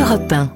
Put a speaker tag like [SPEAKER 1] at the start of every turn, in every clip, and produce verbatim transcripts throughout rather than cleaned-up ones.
[SPEAKER 1] Europe un.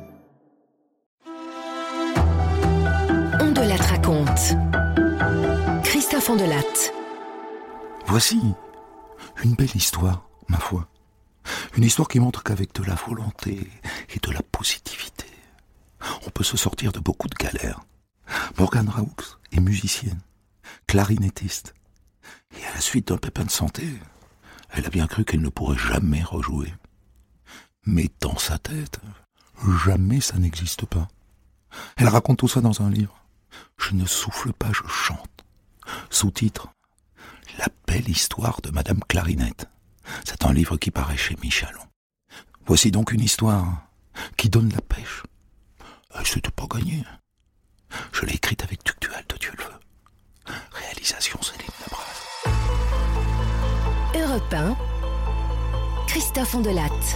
[SPEAKER 1] On de la raconte. Christophe Ondelatte.
[SPEAKER 2] Voici une belle histoire, ma foi. Une histoire qui montre qu'avec de la volonté et de la positivité, on peut se sortir de beaucoup de galères. Morgane Raoux est musicienne, clarinettiste. Et à la suite d'un pépin de santé, elle a bien cru qu'elle ne pourrait jamais rejouer. Mais dans sa tête, jamais ça n'existe pas. Elle raconte tout ça dans un livre. Je ne souffle pas, je chante. Sous-titre, La belle histoire de Madame Clarinette. C'est un livre qui paraît chez Michalon. Voici donc une histoire qui donne la pêche. Et c'était pas gagné. Je l'ai écrite avec Tuctual de Dieu le veut. Réalisation Céline Labras.
[SPEAKER 1] Europe un. Christophe Ondelatte.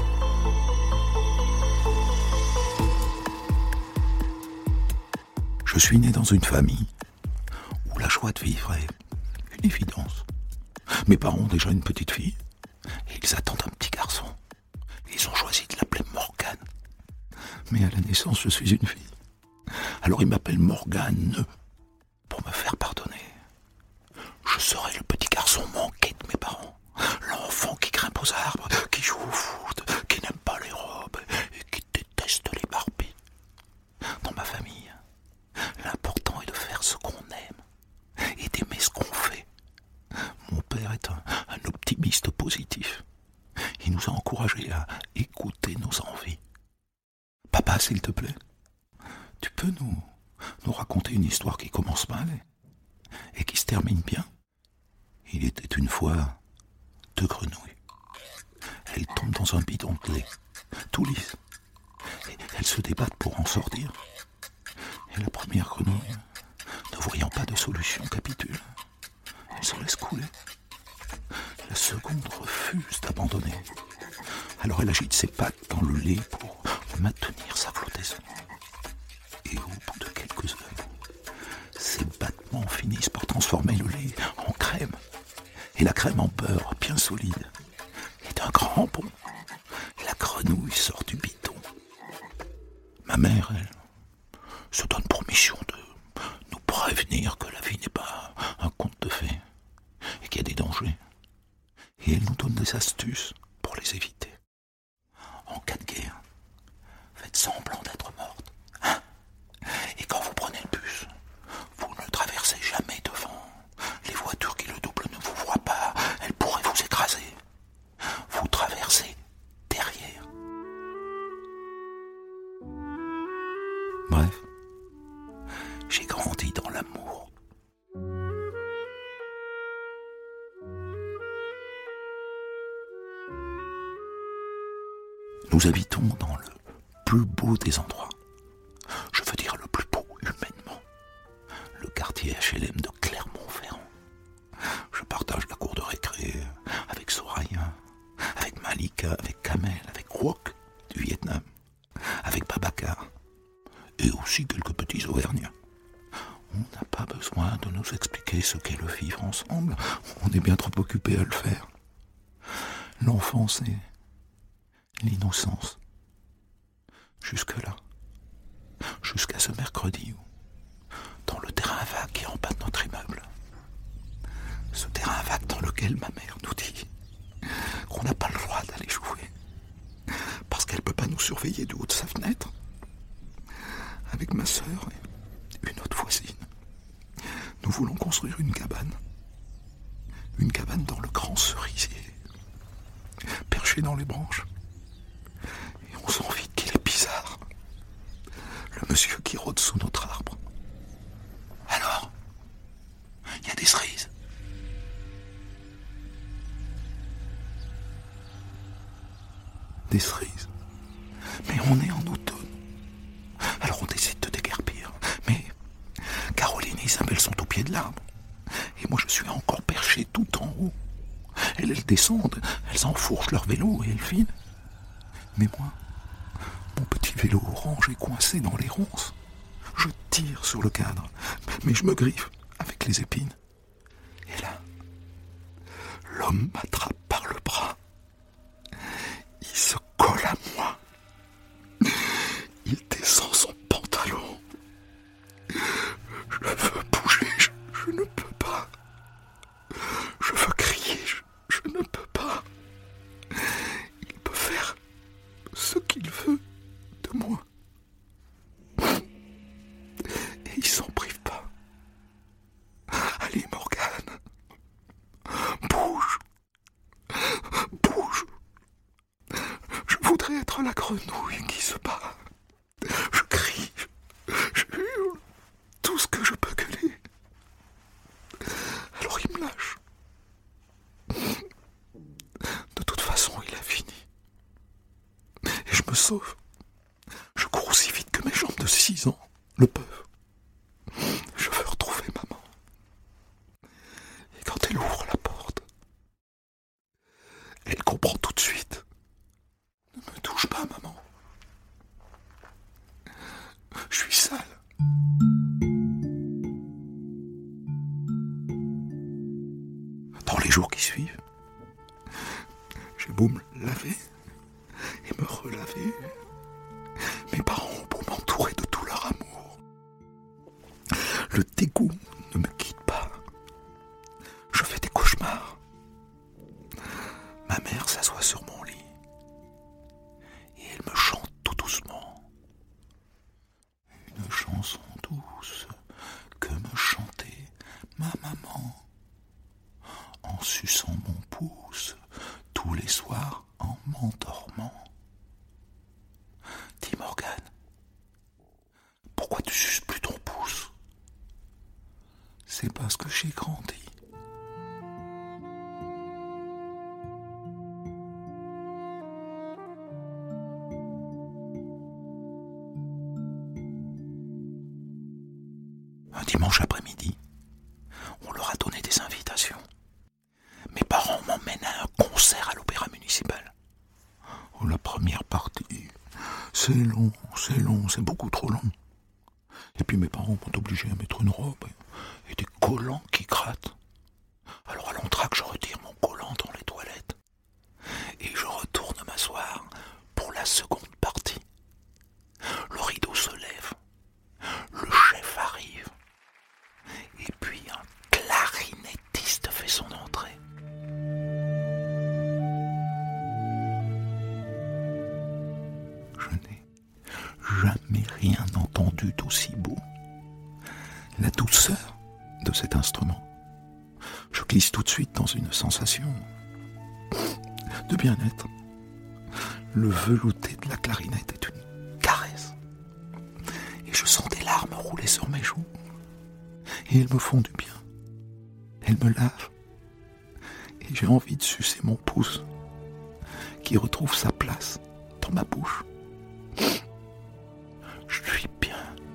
[SPEAKER 2] Je suis né dans une famille où la joie de vivre est une évidence. Mes parents ont déjà une petite fille et ils attendent un petit garçon. Ils ont choisi de l'appeler Morgane. Mais à la naissance, je suis une fille. Alors ils m'appellent Morgane pour me faire pardonner. Je serai le petit garçon manqué de mes parents. L'enfant qui grimpe aux arbres, qui joue au foot, qui n'aime pas les robes et qui déteste les Barbies. Dans ma famille, l'important est de faire ce qu'on aime et d'aimer ce qu'on fait. Mon père est un, un optimiste positif. Il nous a encouragés à écouter nos envies. Papa, s'il te plaît, tu peux nous, nous raconter une histoire qui commence mal et, et qui se termine bien? Il était une fois deux grenouilles. Elles tombent dans un bidon de lait, tout lisse. Et elles se débattent pour en sortir. Et la première grenouille, ne voyant pas de solution, capitule. Elle se laisse couler. La seconde refuse d'abandonner. Alors elle agite ses pattes dans le lait pour maintenir sa flottaison. Et au bout de quelques heures, ces battements finissent par transformer le lait en crème. Et la crème en beurre bien solide. Et d'un grand bond, la grenouille sort du bidon. Ma mère, elle, se donne pour mission de nous prévenir que la vie n'est pas un conte de fées et qu'il y a des dangers. Et elle nous donne des astuces pour les éviter. En cas de guerre, faites semblant d'être morte. Hein? Et quand vous prenez le bus, vous ne traversez jamais devant. Les voitures qui le doublent ne vous voient pas, elles pourraient vous écraser. Vous traversez derrière. Bref, j'ai grandi dans l'amour. Nous habitons dans le plus beau des endroits. Je veux dire le plus beau humainement. Le quartier H L M de Clermont-Ferrand. Je partage la cour de récré avec Soraya, avec Malika, avec Kamel, avec Wok du Vietnam, avec Babacar et aussi quelques petits Auvergnats. On n'a pas besoin de nous expliquer ce qu'est le vivre ensemble. On est bien trop occupé à le faire. L'enfance et l'innocence. Jusque-là. Jusqu'à ce mercredi où, dans le terrain vague qui est en bas de notre immeuble, ce terrain vague dans lequel ma mère nous dit qu'on n'a pas le droit d'aller jouer parce qu'elle ne peut pas nous surveiller du haut de sa fenêtre. Avec ma sœur et une autre voisine, nous voulons construire une cabane. Une cabane dans le grand cerisier, perché dans les branches. Et on sent vite qu'il est bizarre. Le monsieur qui rôde sous notre arbre. Alors, il y a des cerises. Des cerises. Mais on est en automne. Alors on décide de déguerpir. Mais Caroline et Isabelle sont au pied de l'arbre. Et moi je suis encore perché tout en haut. Elles, elles descendent, elles enfourchent leur vélo et elles filent. Mais moi, mon petit vélo orange est coincé dans les ronces. Je tire sur le cadre, mais je me griffe avec les épines. Et là, l'homme m'attrape par le bras. Il se colle à moi. Et il me dit « ce qu'il veut de moi. Et il s'en prive pas. Allez, Morgane, bouge, bouge. Je voudrais être la grenouille qui se bat. Je crie, je hurle, tout ce que je peux gueuler. Alors il me lâche. De toute façon, il a fini. Et je me sauve. Je cours aussi vite que mes jambes de six ans le peuvent. Je veux retrouver maman. Et quand elle ouvre la porte, elle comprend tout de suite. Ne me touche pas, maman. Je suis sale. Dans les jours qui suivent, j'ai beau me laver et me relaver, mes parents ont beau m'entourer de tout leur amour. Le dégoût ne me quitte pas. Je fais des cauchemars. Ma mère s'assoit sur mon lit et elle me chante tout doucement. Une chanson douce que me chantait ma maman en suçant mon pouce tous les soirs en m'endormant. Dis Morgane, pourquoi tu suces plus ton pouce? C'est parce que j'ai grandi. Un dimanche après-midi, on leur a donné des invitations. Mes parents m'emmènent à un concert à l'Opéra municipal. Oh, la première partie, c'est long, c'est long, c'est beaucoup trop long. Et puis mes parents m'ont obligé à mettre une robe et des collants qui grattent. Alors à l'entracte, je retire mon collant dans les toilettes et je retourne m'asseoir pour la seconde partie. Le rideau se lève, le chef arrive et puis un clarinettiste fait son entrée. Je n'ai jamais rien entendu d'aussi beau. La douceur de cet instrument. Je glisse tout de suite dans une sensation de bien-être. Le velouté de la clarinette est une caresse. Et je sens des larmes rouler sur mes joues. Et elles me font du bien. Elles me lavent. Et j'ai envie de sucer mon pouce qui retrouve sa place dans ma bouche. Je suis bien.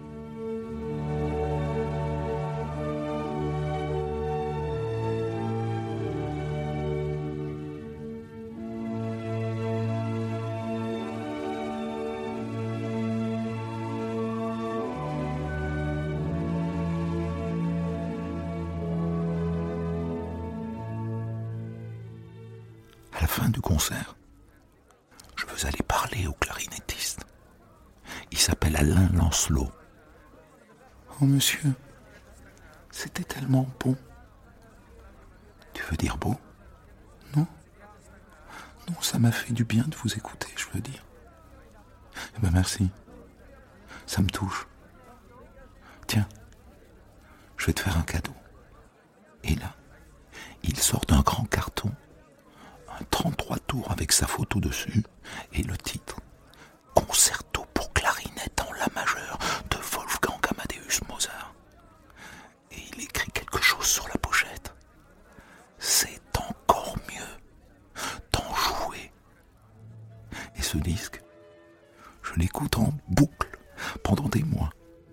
[SPEAKER 2] À la fin du concert, je veux aller parler au clarinettiste. Il s'appelle Alain Lancelot. Oh monsieur, c'était tellement bon. Tu veux dire beau? Non? Non, ça m'a fait du bien de vous écouter, je veux dire. Eh ben merci. Ça me touche. Tiens, je vais te faire un cadeau. Et là, il sort d'un grand carton un trente-trois tours avec sa photo dessus et le titre « Concerto pour clarinette en la majeure de Wolfgang Amadeus Mozart ». Et il écrit quelque chose sur la pochette. C'est encore mieux d'en jouer. Et ce disque, je l'écoute en boucle pendant des mois.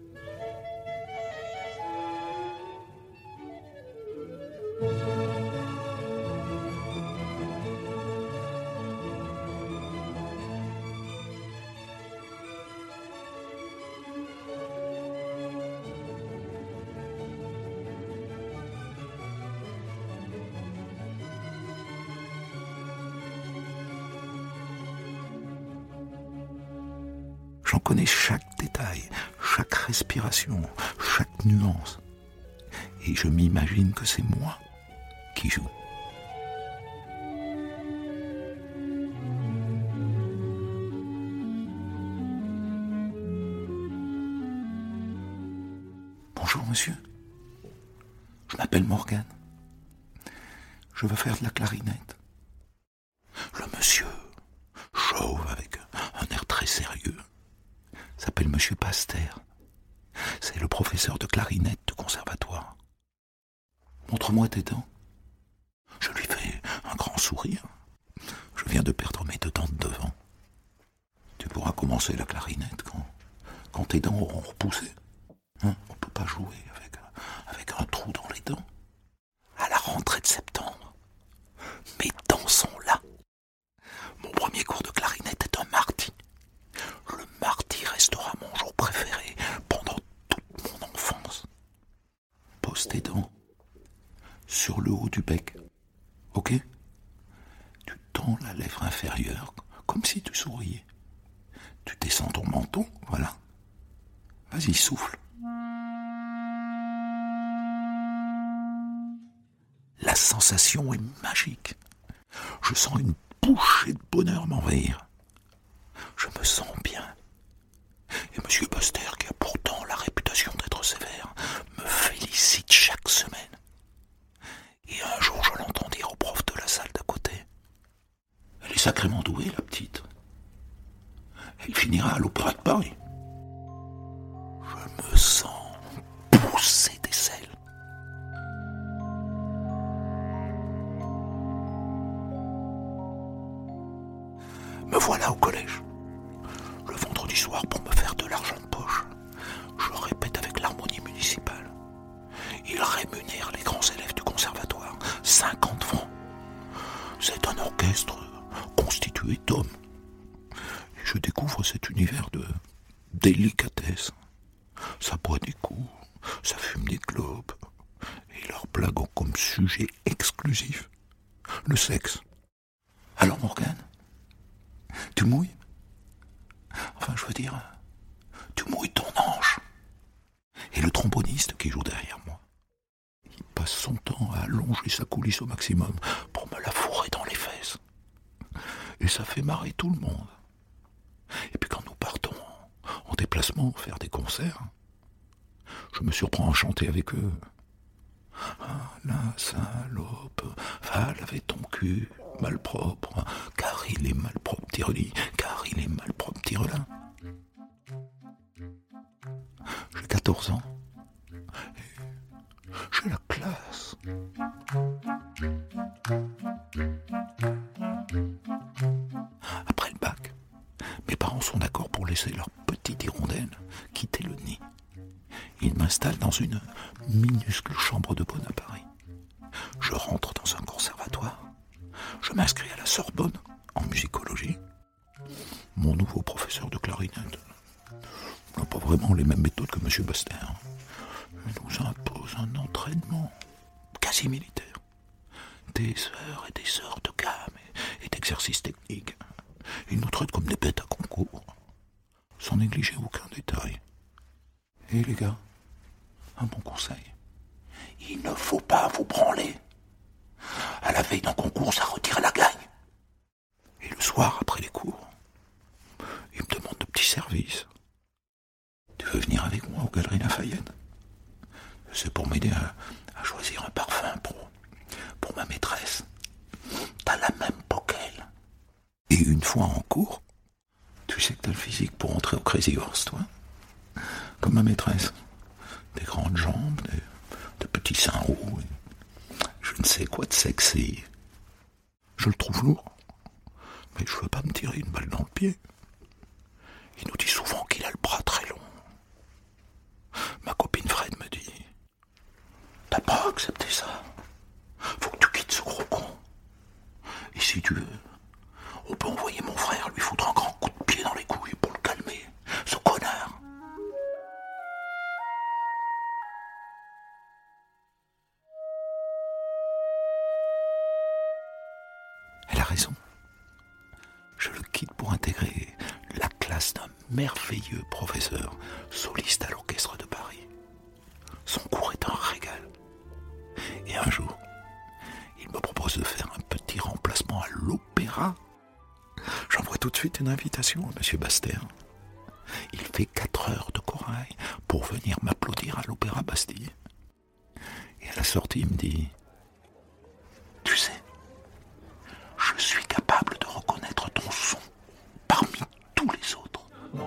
[SPEAKER 2] J'en connais chaque détail, chaque respiration, chaque nuance. Et je m'imagine que c'est moi qui joue. Bonjour, monsieur. Je m'appelle Morgan. Je veux faire de la clarinette. Le monsieur, chauve avec un air très sérieux, s'appelle monsieur Baster. C'est le professeur de clarinette du conservatoire. Montre-moi tes dents. Je lui fais un grand sourire. Je viens de perdre mes deux dents de devant. Tu pourras commencer la clarinette quand, quand tes dents auront repoussé. Hein, on ne peut pas jouer avec, avec un trou dans les dents. À la rentrée de septembre, mes dents sont là. Mon premier cours de clarinette est un mardi. Le mardi restera mon jour préféré pendant toute mon enfance. Pose tes dents sur le haut du bec. Ok ? Tu tends la lèvre inférieure comme si tu souriais. Tu descends ton menton, voilà. Vas-y, souffle. La sensation est magique. Je sens une bouchée de bonheur m'envahir. Je me sens bien. Et monsieur Baster, qui a pourtant la réputation d'être sévère, me félicite chaque semaine. Et un jour, je l'entends dire au prof de la salle d'à côté. Elle est sacrément douée, la petite. Elle finira à l'Opéra de Paris. Je me sens pousser des ailes. Me voilà au collège. Le vendredi soir, pour me faire de l'argent de poche, je répète avec l'harmonie municipale. Ils rémunèrent les grands élèves du conservatoire. cinquante francs. C'est un orchestre constitué d'hommes. Et je découvre cet univers de délicatesse. Ça boit des coups, ça fume des globes. Et leurs blagues ont comme sujet exclusif le sexe. Alors Morgane, tu mouilles ? Enfin, je veux dire, tu mouilles ton hanche. Et le tromboniste qui joue derrière moi, il passe son temps à allonger sa coulisse au maximum pour me la fourrer dans les fesses. Et ça fait marrer tout le monde. Et puis quand nous partons en déplacement faire des concerts, je me surprends à chanter avec eux. Ah, la salope, va laver ton cul, malpropre, car il est malpropre, tire-lit, car il est malpropre, tire-là. J'ai quatorze ans. Et j'ai la classe. Après le bac, mes parents sont d'accord pour laisser leur petite hirondelle quitter le nid. Ils m'installent dans une minuscule chambre de bonne à Paris. Je rentre dans un conservatoire. Je m'inscris à la Sorbonne en musicologie. Mon nouveau professeur de clarinette n'a pas vraiment les mêmes méthodes que monsieur Baster. Il nous impose un entraînement quasi militaire. Des heures et des heures de gamme et d'exercices techniques. Il nous traite comme des bêtes à concours, sans négliger aucun détail. Et les gars, un bon conseil. Il ne faut pas vous branler. À la veille d'un concours, ça retire la gagne. Et le soir, après les cours, il me demande de petits services. Tu veux venir avec moi aux Galeries Lafayette ? C'est pour m'aider à, à choisir un parfum pour, pour ma maîtresse. T'as la même peau qu'elle. Et une fois en cours, tu sais que t'as le physique pour entrer au Crazy Horse, toi ? Comme ma maîtresse. Des grandes jambes, des, de petits seins hauts, je ne sais quoi de sexy. Je le trouve lourd, mais je veux pas me tirer une balle dans le pied. Il nous dit souvent qu'il a le bras très long. Ma copine Fred me dit « T'as pas accepté ça ? Faut que tu quittes ce gros con. Et si tu veux, on peut envoyer mon frère lui foutre un grand coup de pied dans les couilles pour le calmer, ce connard. » Elle a raison. Je le quitte pour intégrer la classe d'un merveilleux professeur soliste à l'orchestre de Paris. Son cours est un régal. Et un jour, il me propose de faire un petit remplacement à l'opéra. J'envoie tout de suite une invitation à monsieur Baster. Il fait quatre heures de corail pour venir m'applaudir à l'Opéra Bastille. Et à la sortie, il me dit « Tu sais, je suis capable de reconnaître ton son parmi tous les autres. »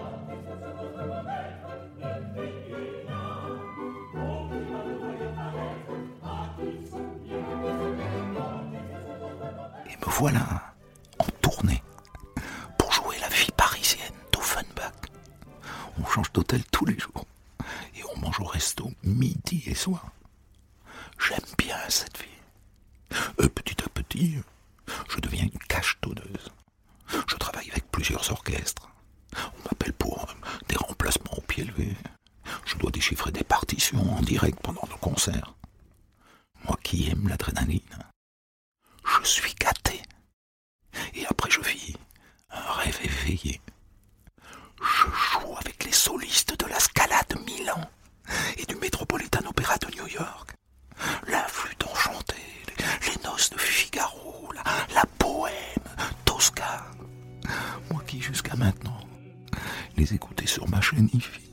[SPEAKER 2] Et me voilà en tournée pour jouer la vie parisienne d'Offenbach. On change d'hôtel tous les jours et on mange au resto midi et soir. J'aime bien cette vie. Euh, petit à petit, je deviens une cachetonneuse. Je travaille avec plusieurs orchestres. On m'appelle pour des remplacements au pied levé. Je dois déchiffrer des partitions en direct pendant le concert. Moi qui aime l'adrénaline, je suis gâté. Et après je vis un rêve éveillé. Je joue avec les solistes de la Scala de Milan et du Metropolitan Opera de New York. La flûte enchantée, les, les noces de Figaro, la, la poème, Tosca. Moi qui jusqu'à maintenant les écoutais sur ma chaîne hi-fi.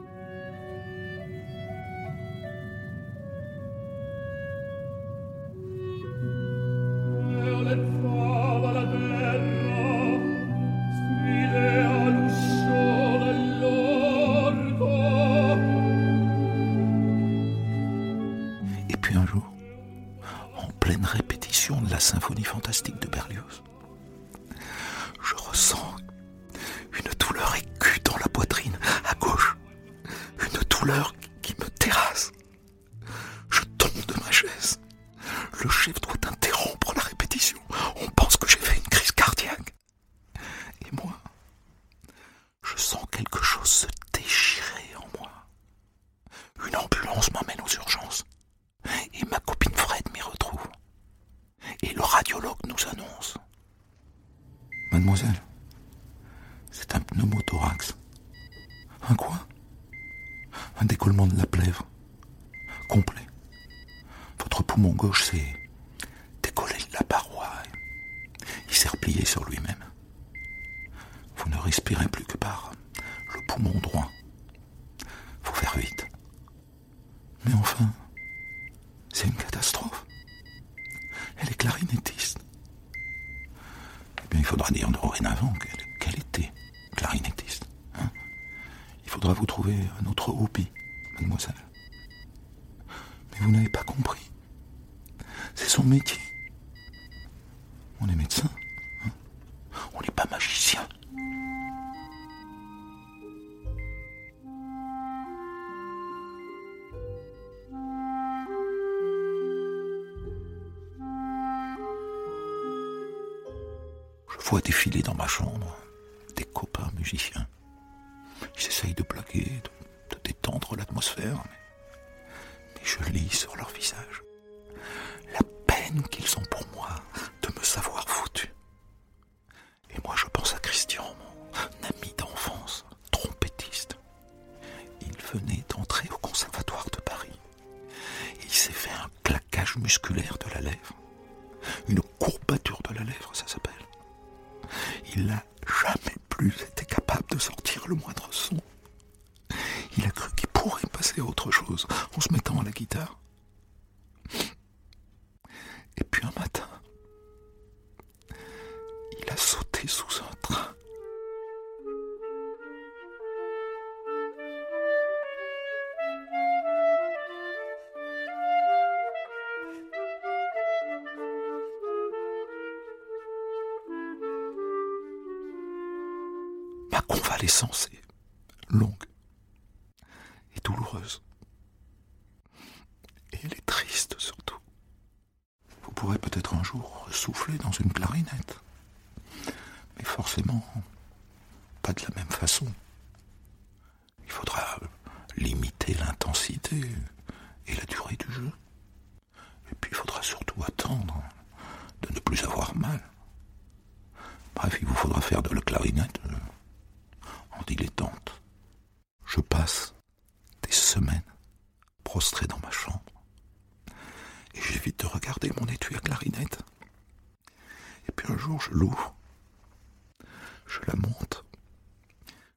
[SPEAKER 2] Et puis un jour, en pleine répétition de la symphonie fantastique de Berlioz, je ressens une douleur aiguë dans la poitrine, à gauche. Une douleur qui me terrasse. Je tombe de ma chaise. Le chef doit interrompre la répétition. On pense que j'ai fait une crise cardiaque. Et moi, je sens quelque chose se déchirer en moi. Une ambulance m'emmène aux urgences. Et ma copine Fred m'y retrouve. Et le radiologue nous annonce: Mademoiselle, c'est un pneumothorax. Un quoi? Un décollement de la plèvre. Complet. Votre poumon gauche s'est décollé de la paroi. Il s'est replié sur lui-même. Vous ne respirez plus que par le poumon droit. Faut faire vite. Mais enfin, c'est une catastrophe. Elle est clarinettiste. Eh bien, il faudra dire dorénavant qu'elle, qu'elle était clarinettiste. Hein? Il faudra vous trouver un autre hobby, mademoiselle. Mais vous n'avez pas compris. C'est son métier. On est médecin. Hein? On n'est pas magicien. Je vois défiler dans ma chambre des copains musiciens. Ils essayent de blaguer, de, de détendre l'atmosphère, mais, mais je lis sur leur visage la peine qu'ils ont pour moi de me savoir foutu. Et moi je pense à Christian, mon ami d'enfance, trompettiste. Il venait d'entrer au conservatoire de Paris. Et il s'est fait un claquage musculaire de la lèvre. Une courbature de la lèvre, ça s'appelle. Il n'a jamais plus été capable de sortir le moindre son. Il a cru qu'il pourrait passer à autre chose en se mettant à la guitare. Et puis un matin, il a sauté sous un train. Ma convalescence est longue et douloureuse. Et elle est triste surtout. Vous pourrez peut-être un jour souffler dans une clarinette. Mais forcément, pas de la même façon. Il faudra limiter l'intensité et la durée du jeu. Et puis il faudra surtout attendre de ne plus avoir mal. Bref, il vous faudra faire de la clarinette en dilettante. Je passe des semaines prostré dans ma chambre et j'évite de regarder mon étui à clarinette. Et puis un jour, je l'ouvre, je la monte,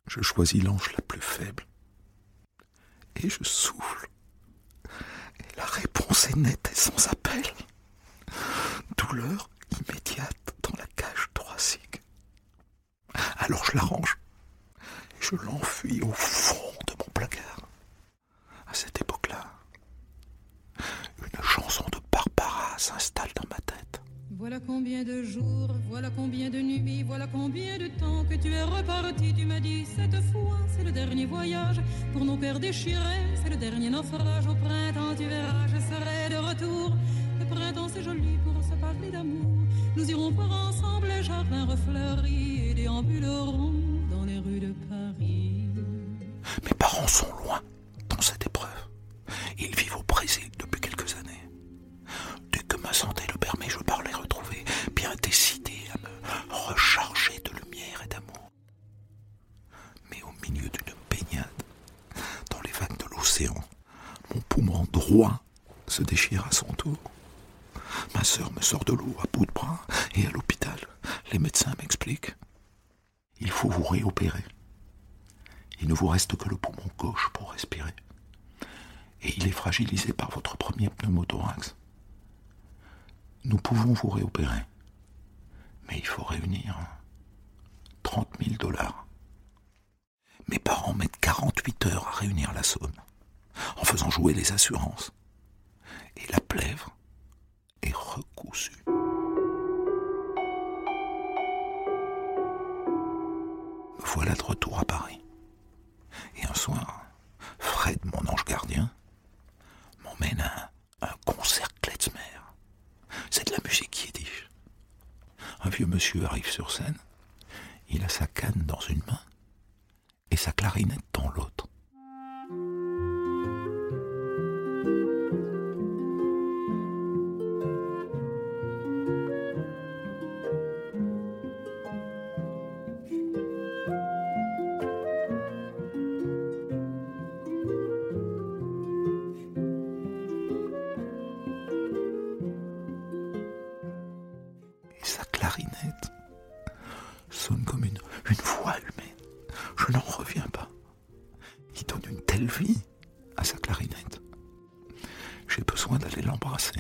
[SPEAKER 2] Je choisis l'ange la plus faible. Et je souffle. Et la réponse est nette et sans appel. Douleur immédiate dans la cage thoracique. Alors je l'arrange. Et je l'enfuis au fond de mon placard. À cette époque-là, une chanson de Barbara s'installe dans ma tête.
[SPEAKER 3] Voilà combien de jours, voilà combien de nuits, voilà combien de temps que tu es reparti. Tu m'as dit, cette fois, c'est le dernier voyage. Pour nos cœurs déchirés, c'est le dernier naufrage. Au printemps, tu verras, je serai de retour. Le printemps, c'est joli pour se parler d'amour. Nous irons voir ensemble les jardins refleuris et déambulerons dans les rues de Paris.
[SPEAKER 2] Mes parents sont loin dans cette épreuve. Ils vivent au Brésil depuis quelques années. Dès que ma santé le permet, je pars les retrouver, bien décidé à me recharger de lumière et d'amour. Mais au milieu d'une baignade, dans les vagues de l'océan, mon poumon droit se déchire à son tour. Ma sœur me sort de l'eau à bout de bras et à l'hôpital, les médecins m'expliquent. Il faut vous réopérer. Il ne vous reste que le poumon gauche pour respirer. Et il est fragilisé par votre premier pneumothorax. Nous pouvons vous réopérer, mais il faut réunir trente mille dollars. Mes parents mettent quarante-huit heures à réunir la somme, en faisant jouer les assurances. Et la plèvre est recousue. Me voilà de retour à Paris. Et un soir, Fred, mon ange gardien, m'emmène à un concert klezmer. C'est de la musique yiddish. Un vieux monsieur arrive sur scène, il a sa canne dans une main et sa clarinette dans l'autre. Sa clarinette sonne comme une, une voix humaine. Je n'en reviens pas. Il donne une telle vie à sa clarinette. J'ai besoin d'aller l'embrasser.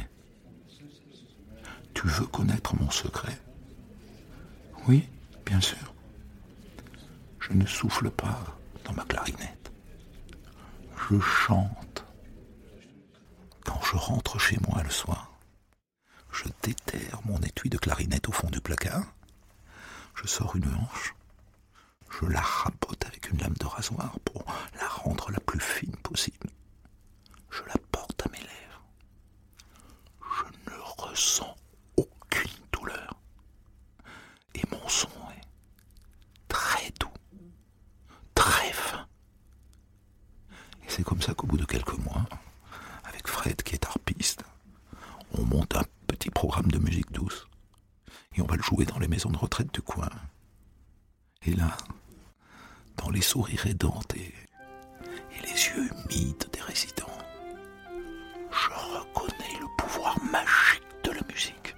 [SPEAKER 2] Tu veux connaître mon secret? Oui, bien sûr. Je ne souffle pas dans ma clarinette. Je chante. Quand je rentre chez moi le soir, je déterre mon étui de clarinette au fond du placard. Je sors une hanche. Je la rabote avec une lame de rasoir pour la rendre la plus fine possible. Je la porte à mes lèvres. Je ne ressens aucune douleur. Et mon son est très doux, très fin. Et c'est comme ça qu'au bout de quelques mois, avec Fred qui est harpiste, on monte un petit programme de musique douce et on va le jouer dans les maisons de retraite du coin. Et là, dans les sourires édentés et les yeux humides des résidents, je reconnais le pouvoir magique de la musique.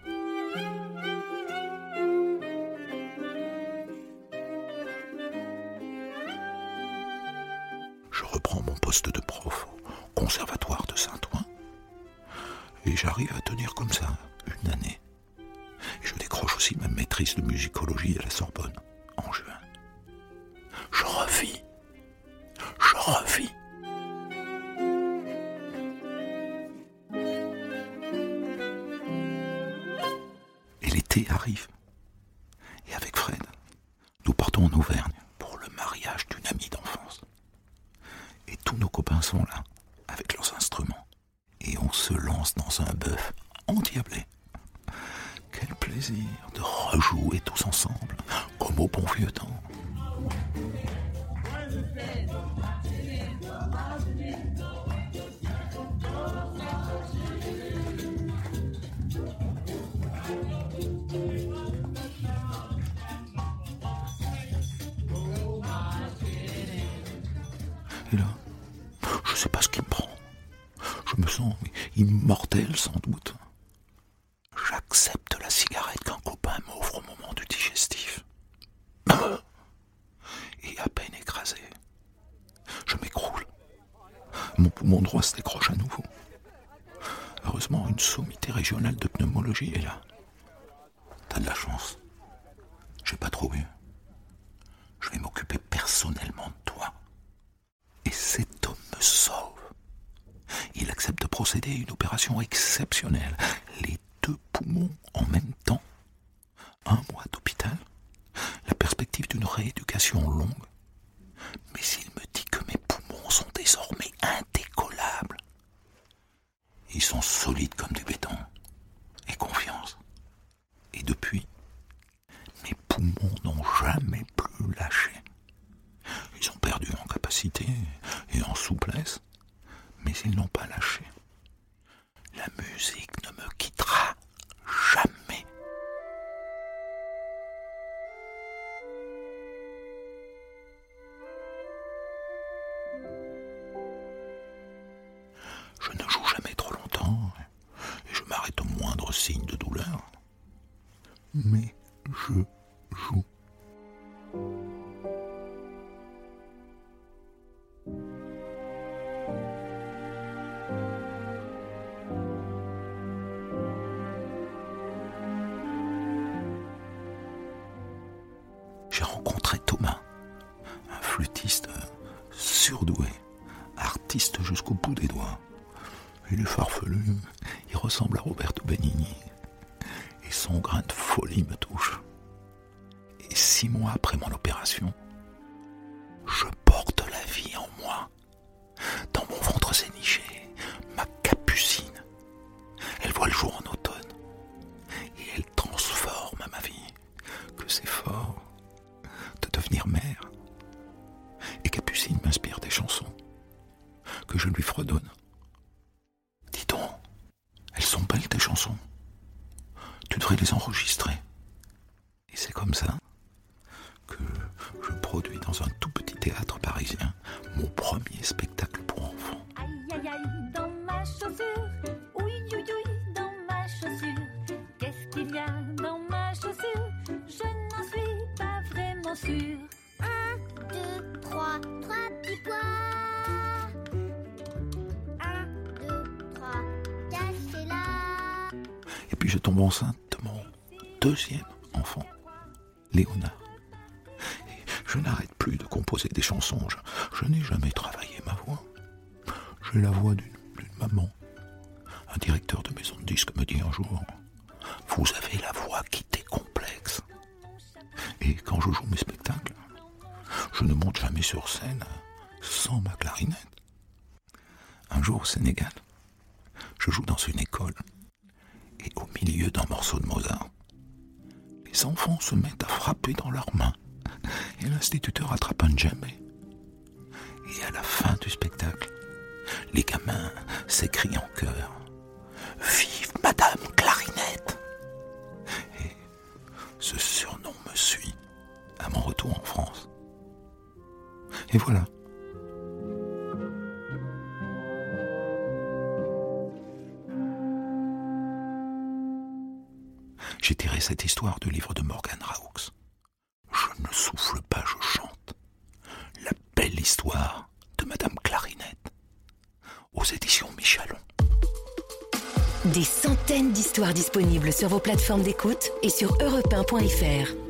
[SPEAKER 2] Je reprends mon poste de prof au conservatoire de Saint-Ouen et j'arrive à tenir comme ça une année. Et je décroche aussi ma maîtrise de musicologie à la Sorbonne en juin. Je revis. Je revis. Et l'été arrive. Et avec Fred, nous partons en Auvergne pour le mariage d'une amie d'enfance. Et tous nos copains sont là, avec leurs instruments. Et on se lance dans un bœuf endiablé. Quel plaisir de rejouer tous ensemble, comme au bon vieux temps. Et là, je sais pas ce qui me prend. Je me sens immortel sans doute. J'accepte la cigarette qu'un copain m'offre au moment du digestif. Et à peine écrasé, Mon poumon droit se décroche à nouveau. Heureusement, une sommité régionale de pneumologie est là. T'as de la chance. J'ai pas trop eu. Je vais m'occuper personnellement de toi. Et cet homme me sauve. Il accepte de procéder à une opération exceptionnelle. Les deux poumons en même temps. Un mois d'hôpital. La perspective d'une rééducation longue. Mais il me dit que mes poumons sont désormais indécollables. Ils sont solides comme du béton. Et confiance. Et depuis, mes poumons n'ont jamais plus lâché. Ils ont perdu en capacité et en souplesse, mais ils n'ont pas lâché. La musique ne me quittera jamais. Je ne joue jamais trop longtemps et je m'arrête au moindre signe de douleur. Mais je joue. J'ai rencontré Thomas, un flûtiste surdoué, artiste jusqu'au bout des doigts. Il est farfelu, il ressemble à Roberto Benigni. Et son grain de folie me touche. Et six mois après mon opération, je porte la vie en moi. Dans mon ventre s'est nichée ma capucine. Elle voit le jour en automne. Et elle transforme ma vie. Que c'est fort de devenir mère. Et Capucine m'inspire des chansons que je lui fredonne. Dis donc, elles sont belles tes chansons. Tu devrais les enregistrer. Et c'est comme ça que je produis dans un tout petit théâtre parisien mon premier spectacle pour enfants.
[SPEAKER 4] Aïe aïe aïe dans ma chaussure, oui oui oui dans ma chaussure. Qu'est-ce qu'il y a dans ma chaussure? Je n'en suis pas vraiment sûre.
[SPEAKER 5] Un, deux, trois, trois petits pois. Un, deux, trois, cachez-la.
[SPEAKER 2] Et puis je tombe enceinte de mon deuxième enfant, Léonard. Et je n'arrête plus de composer des chansons. Je, je n'ai jamais travaillé ma voix. J'ai la voix d'une, d'une maman. Un directeur de maison de disques me dit un jour « Vous avez la voix qui décomplexe. » Et quand je joue mes spectacles, je ne monte jamais sur scène sans ma clarinette. Un jour au Sénégal, je joue dans une école. Et au milieu d'un morceau de Mozart, les enfants se mettent à frapper dans leurs mains et l'instituteur attrape un djembé. Et à la fin du spectacle, les gamins s'écrient en chœur « Vive Madame Clarinette !» Et ce surnom me suit à mon retour en France. Et voilà. J'ai tiré cette histoire du livre de Morgan Raux. Je ne souffle pas, je chante. La belle histoire de Madame Clarinette, aux éditions Michalon.
[SPEAKER 1] Des centaines d'histoires disponibles sur vos plateformes d'écoute et sur europe un point f r.